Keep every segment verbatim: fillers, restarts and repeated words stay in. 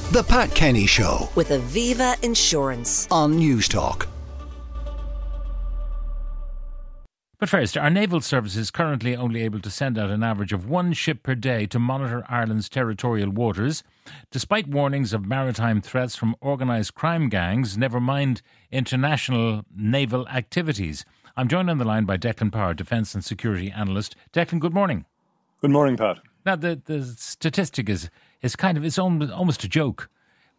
The Pat Kenny Show with Aviva Insurance on Newstalk. But first, our naval service is currently only able to send out an average of one ship per day to monitor Ireland's territorial waters, despite warnings of maritime threats from organised crime gangs, never mind international naval activities. I'm joined on the line by Declan Power, Defence and Security Analyst. Declan, good morning. Good morning, Pat. Now, the, the statistic is, is kind of, it's almost a joke.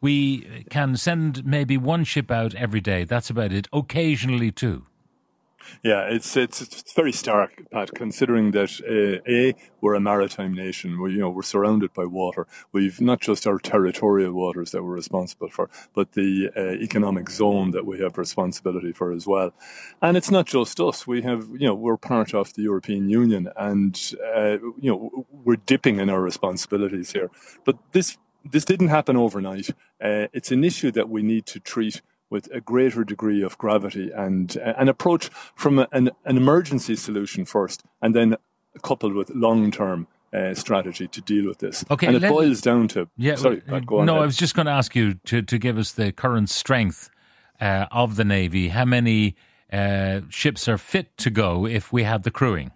We can send maybe one ship out every day. That's about it. Occasionally two. Yeah, it's it's it's very stark, Pat. Considering that uh, a we're a maritime nation, we you know we're surrounded by water. We've not just our territorial waters that we're responsible for, but the uh, economic zone that we have responsibility for as well. And it's not just us. We have you know we're part of the European Union, and uh, you know we're dipping in our responsibilities here. But this this didn't happen overnight. Uh, it's an issue that we need to treat with a greater degree of gravity and uh, an approach from a, an, an emergency solution first, and then coupled with long-term uh, strategy to deal with this. Okay, and it let, boils down to... Yeah, sorry, uh, go on No, ahead. I was just going to ask you to, to give us the current strength uh, of the Navy. How many uh, ships are fit to go if we had the crewing?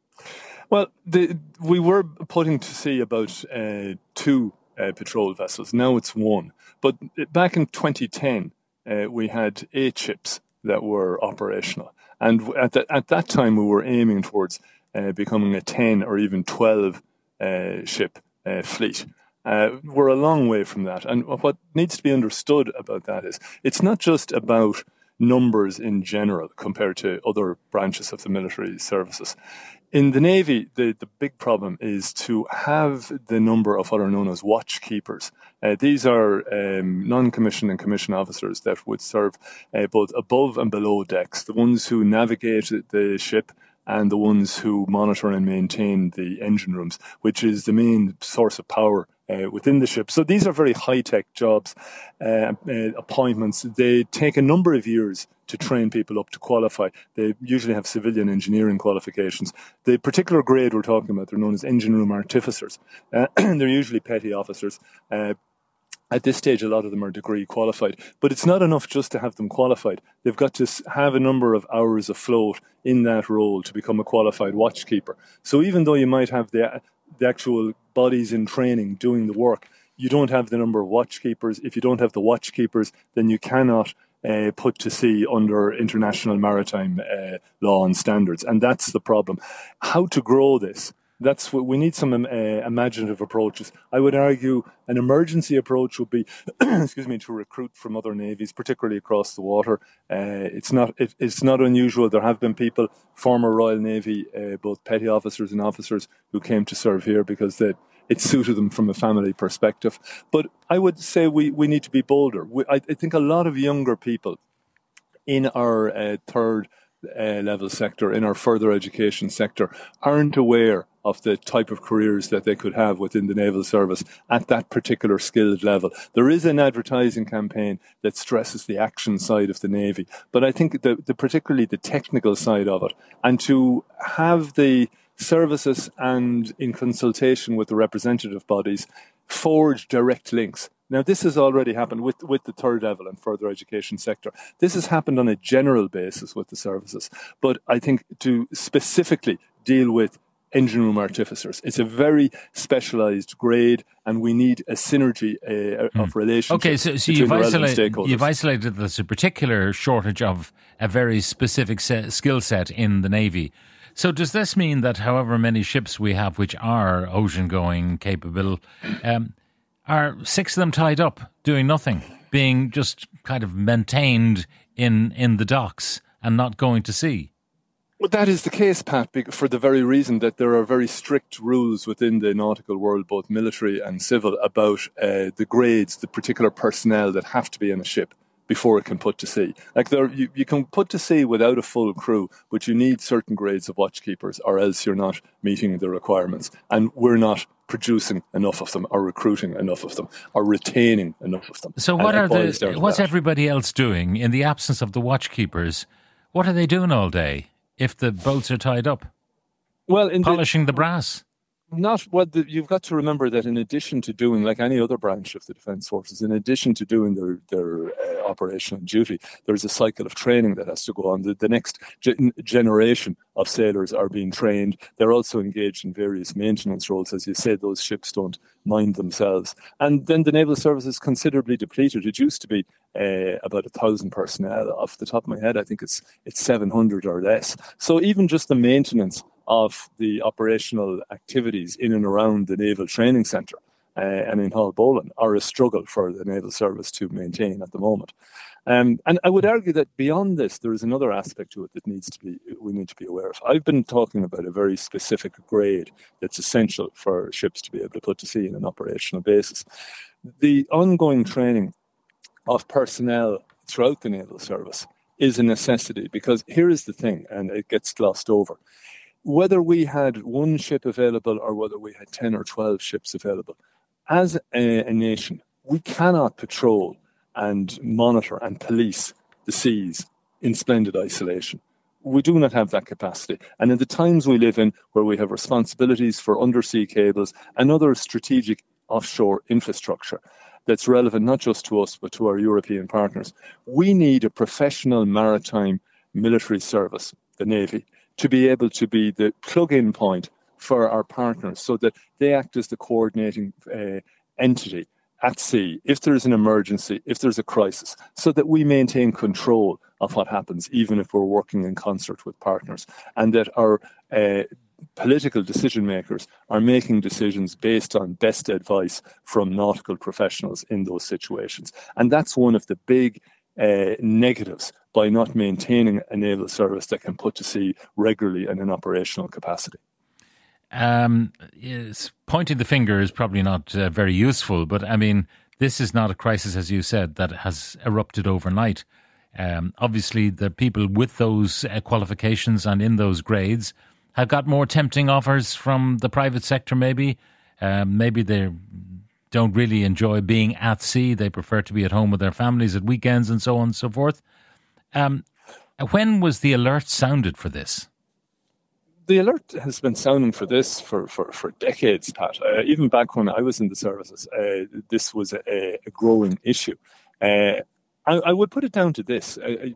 Well, the, we were putting to sea about uh, two uh, patrol vessels. Now it's one. But back in twenty ten... Uh, we had eight ships that were operational. And at, the, at that time, we were aiming towards uh, becoming a ten or even twelve uh, ship uh, fleet. Uh, we're a long way from that. And what needs to be understood about that is it's not just about numbers in general compared to other branches of the military services. In the Navy, the, the big problem is to have the number of what are known as watchkeepers. Uh, these are um, non-commissioned and commissioned officers that would serve uh, both above and below decks, the ones who navigate the ship and the ones who monitor and maintain the engine rooms, which is the main source of power uh, within the ship. So these are very high-tech jobs, uh, uh, appointments. They take a number of years to train people up to qualify. They usually have civilian engineering qualifications. The particular grade we're talking about, they're known as engine room artificers. Uh, they're usually petty officers. Uh, At this stage, a lot of them are degree qualified. But it's not enough just to have them qualified. They've got to have a number of hours afloat in that role to become a qualified watchkeeper. So even though you might have the, the actual bodies in training doing the work, you don't have the number of watchkeepers. If you don't have the watchkeepers, then you cannot uh, put to sea under international maritime uh, law and standards. And that's the problem. How to grow this? That's what we need. Some uh, imaginative approaches. I would argue an emergency approach would be, excuse me, to recruit from other navies, particularly across the water. Uh, it's not it, it's not unusual. There have been people, former Royal Navy, uh, both petty officers and officers, who came to serve here because they, it suited them from a family perspective. But I would say we, we need to be bolder. We, I, I think a lot of younger people in our uh, third uh, level sector, in our further education sector, aren't aware of the type of careers that they could have within the naval service at that particular skilled level. There is an advertising campaign that stresses the action side of the Navy, but I think the, the particularly the technical side of it, and to have the services and in consultation with the representative bodies forge direct links. Now, this has already happened with, with the third level and further education sector. This has happened on a general basis with the services, but I think to specifically deal with engine room artificers, it's a very specialised grade, and we need a synergy uh, mm. of relationships. Okay, so, so between you've, the relevant isolate, stakeholders. you've isolated there's a particular shortage of a very specific se- skill set in the Navy. So does this mean that however many ships we have which are ocean-going capable, um, are six of them tied up doing nothing, being just kind of maintained in, in the docks and not going to sea? Well, that is the case, Pat, for the very reason that there are very strict rules within the nautical world, both military and civil, about uh, the grades, the particular personnel that have to be in a ship before it can put to sea. Like there, you, you can put to sea without a full crew, but you need certain grades of watchkeepers, or else you're not meeting the requirements. And we're not producing enough of them, or recruiting enough of them, or retaining enough of them. So what and are the? What's that. everybody else doing in the absence of the watchkeepers? What are they doing all day if the boats are tied up? Well, in polishing the, the brass. Not what the, you've got to remember that in addition to doing, like any other branch of the Defence Forces, in addition to doing their their uh, operational duty, there's a cycle of training that has to go on. The, the next ge- generation of sailors are being trained. They're also engaged in various maintenance roles. As you said, those ships don't mind themselves. And then the Naval Service is considerably depleted. It used to be uh, about a thousand personnel. Off the top of my head, I think it's it's seven hundred or less. So even just the maintenance of the operational activities in and around the Naval Training Centre uh, and in Haulbowline are a struggle for the Naval Service to maintain at the moment. Um, and I would argue that beyond this, there is another aspect to it that needs to be we need to be aware of. I've been talking about a very specific grade that's essential for ships to be able to put to sea on an operational basis. The ongoing training of personnel throughout the Naval Service is a necessity, because here is the thing, and it gets glossed over. Whether we had one ship available or whether we had ten or twelve ships available, as a, a nation, we cannot patrol and monitor and police the seas in splendid isolation. We do not have that capacity. And in the times we live in, where we have responsibilities for undersea cables and other strategic offshore infrastructure that's relevant not just to us but to our European partners, we need a professional maritime military service, the Navy, to be able to be the plug-in point for our partners so that they act as the coordinating uh, entity at sea if there's an emergency, if there's a crisis, so that we maintain control of what happens, even if we're working in concert with partners, and that our uh, political decision makers are making decisions based on best advice from nautical professionals in those situations. And that's one of the big uh, negatives by not maintaining a naval service that can put to sea regularly in an operational capacity. Um, yes, pointing the finger is probably not uh, very useful, but I mean, this is not a crisis, as you said, that has erupted overnight. Um, obviously, the people with those uh, qualifications and in those grades have got more tempting offers from the private sector, maybe. Um, maybe they don't really enjoy being at sea. They prefer to be at home with their families at weekends and so on and so forth. Um, when was the alert sounded for this? The alert has been sounding for this for, for, for decades, Pat. Uh, even back when I was in the services, uh, this was a, a growing issue. Uh, I, I would put it down to this. I, I,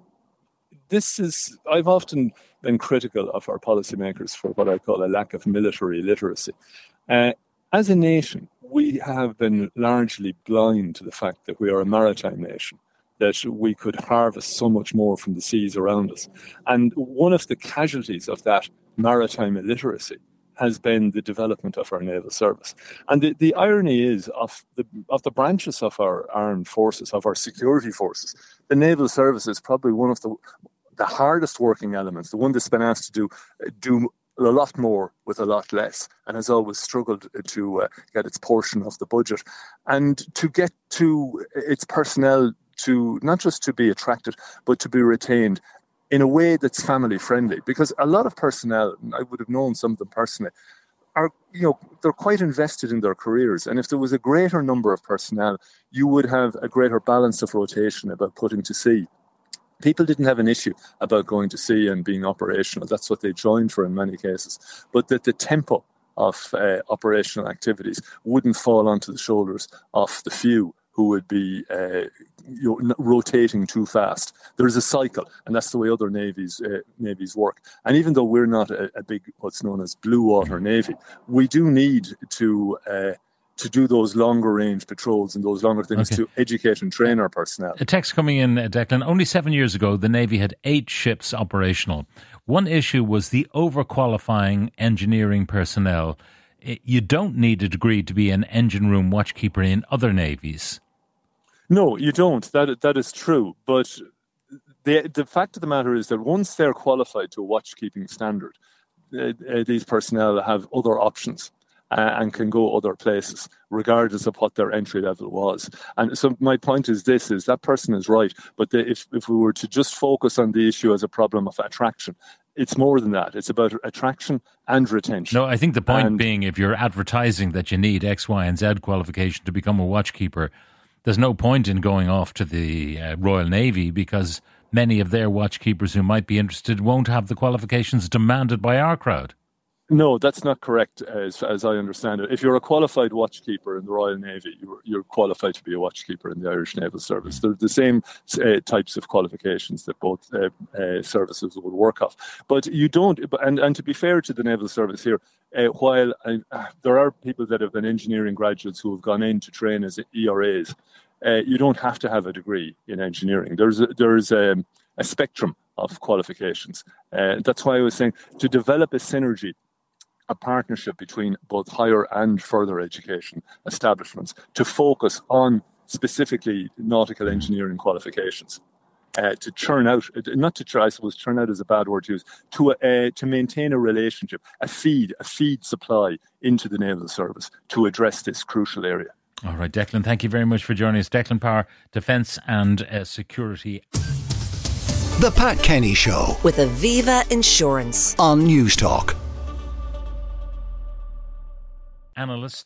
this is I've often been critical of our policymakers for what I call a lack of military literacy. Uh, as a nation, we have been largely blind to the fact that we are a maritime nation, that we could harvest so much more from the seas around us. And one of the casualties of that maritime illiteracy has been the development of our naval service. And the, the irony is of the of the branches of our armed forces, of our security forces, the naval service is probably one of the the hardest working elements, the one that's been asked to do do a lot more with a lot less, and has always struggled to uh, get its portion of the budget, and to get to its personnel to not just to be attracted, but to be retained in a way that's family friendly. Because a lot of personnel, I would have known some of them personally, are, you know, they're quite invested in their careers. And if there was a greater number of personnel, you would have a greater balance of rotation about putting to sea. People didn't have an issue about going to sea and being operational. That's what they joined for in many cases. But that the tempo of uh, operational activities wouldn't fall onto the shoulders of the few who would be uh, you know, rotating too fast. There's a cycle, and that's the way other navies uh, navies work. And even though we're not a, a big, what's known as blue water navy, we do need to uh, to do those longer range patrols and those longer things okay. to educate and train our personnel. A text coming in, uh, Declan. Only seven years ago, the Navy had eight ships operational. One issue was the overqualifying engineering personnel. You don't need a degree to be an engine room watchkeeper in other navies. No, you don't. That that is true. But the the fact of the matter is that once they're qualified to a watchkeeping standard, uh, uh, these personnel have other options uh, and can go other places, regardless of what their entry level was. And so my point is this, is that person is right. But the, if, if we were to just focus on the issue as a problem of attraction, it's more than that. It's about attraction and retention. No, I think the point and, being, if you're advertising that you need X, Y, and Z qualification to become a watchkeeper, there's no point in going off to the uh, Royal Navy, because many of their watchkeepers who might be interested won't have the qualifications demanded by our crowd. No, that's not correct, as as I understand it. If you're a qualified watchkeeper in the Royal Navy, you're, you're qualified to be a watchkeeper in the Irish Naval Service. They're the same uh, types of qualifications that both uh, uh, services would work off. But you don't, and, and to be fair to the Naval Service here, uh, while uh, there are people that have been engineering graduates who have gone in to train as E R As, uh, you don't have to have a degree in engineering. There's a, there's a, a spectrum of qualifications. Uh, that's why I was saying to develop a synergy, a partnership between both higher and further education establishments to focus on specifically nautical engineering qualifications, uh, to churn out, not to try, I suppose churn out is a bad word to use, to, uh, to maintain a relationship, a feed, a feed supply into the Naval Service to address this crucial area. All right, Declan, thank you very much for joining us. Declan Power, Defence and uh, Security. The Pat Kenny Show with Aviva Insurance on News Talk. Analyst